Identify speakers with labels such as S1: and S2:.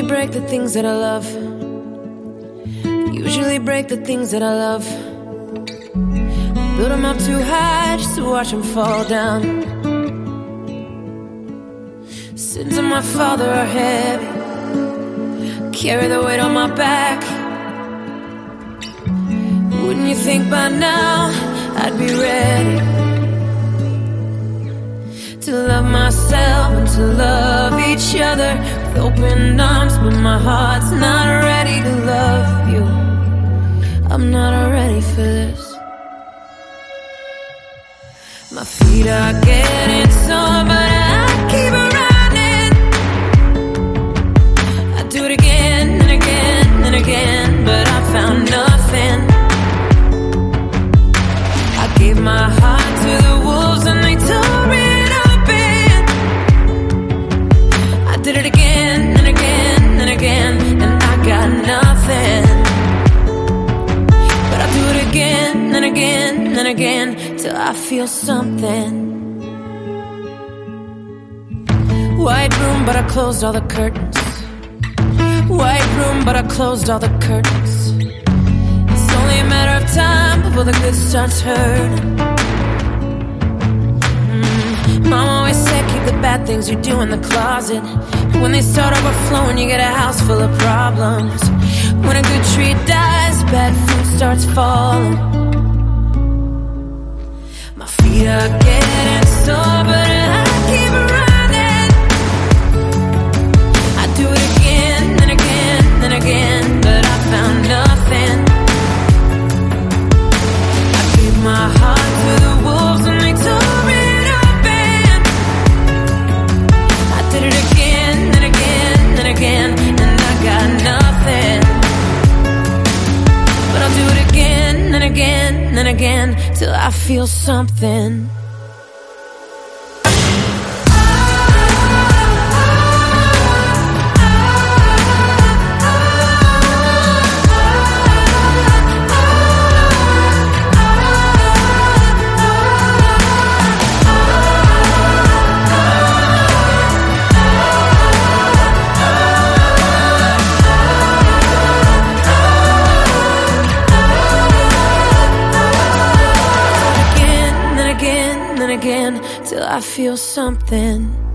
S1: break the things that I love. Usually break the things that I love. Build them up too high just to watch them fall down. Sins of my father are heavy, carry the weight on my back. Wouldn't you think by now I'd be ready to love myself and to love each other with open arms? But my heart's not ready to love you. I'm not ready for this. My feet are getting sore, but I keep running. I do it again and again and again, but I found nothing. I gave my heart to the wolves and they tore it open. I did it again and again and again, and I got nothing. But I'll do it again and again and again till I feel something. White room, but I closed all the curtains. White room, but I closed all the curtains. It's only a matter of time before the good starts hurting. Mom always said keep the bad things you do in the closet. But when they start overflowing, you get a house full of problems. When a good tree dies, bad fruit starts falling. My feet are getting sore, but I keep running. I do it again and again and again, but I found nothing. I gave my heart to the wolves and they tore it open. I did it again and again and again, and I got nothing. But I'll do it again and again and again till I feel something. Again till I feel something.